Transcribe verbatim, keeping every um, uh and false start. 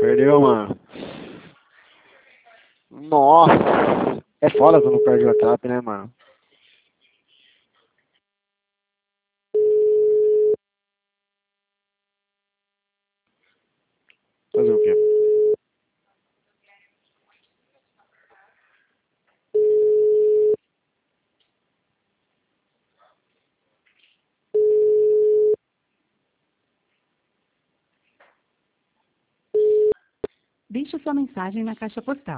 Perdeu, mano. Nossa. É foda quando perde o WhatsApp, né, mano? Fazer o quê? Deixe sua mensagem na caixa postal.